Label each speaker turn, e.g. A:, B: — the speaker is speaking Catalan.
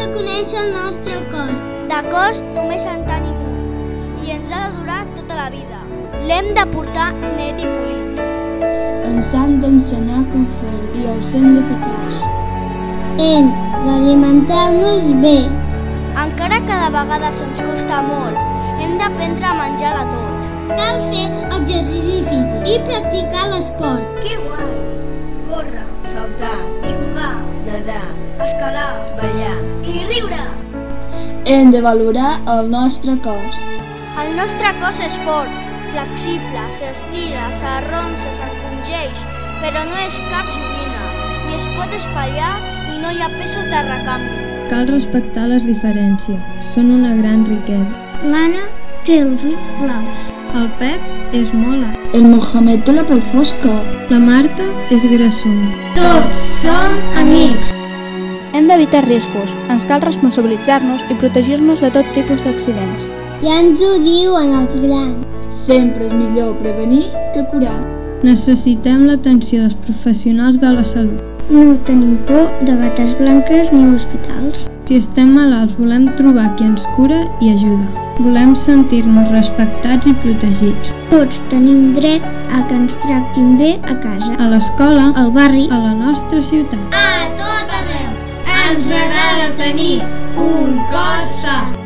A: conèixer el nostre cos.
B: De cos només en tenim un i ens ha de durar tota la vida. L'hem de portar net i polit.
C: Ens han d'ensenyar com fer-ho i els hem de fer cas.
A: Hem d'alimentar-nos bé.
B: Encara que de vegades ens costa molt, hem d'aprendre a menjar de tot.
A: Cal fer exercici físic i practicar l'esport.
B: Que guai! Córrer, saltar, jugar, nedar, escalar, ballar i riure!
C: Hem de valorar el nostre cos.
B: El nostre cos és fort, flexible, s'estira, s'arronsa, s'encongeix, però no és cap joguina i es pot espatllar i no hi ha peces de recanvi.
D: Cal respectar les diferències, són una gran riquesa.
A: L'Anna té els ulls blaus.
D: El Pep és molt alt.
C: El Mohamed té la pell fosca.
D: La Marta és grassona.
A: Tots som amics.
E: Hem d'evitar riscos, ens cal responsabilitzar-nos i protegir-nos de tot tipus d'accidents.
A: Ja ens ho diuen els grans.
C: Sempre és millor prevenir que curar.
D: Necessitem l'atenció dels professionals de la salut.
A: No tenim por de bates blanques ni hospitals.
D: Si estem malalts volem trobar qui ens cura i ajuda. Volem sentir-nos respectats i protegits.
A: Tots tenim dret a que ens tractin bé a casa,
D: A l'escola,
A: al barri,
D: a la nostra ciutat.
A: a tot arreu. Ens agrada tenir un cos sa.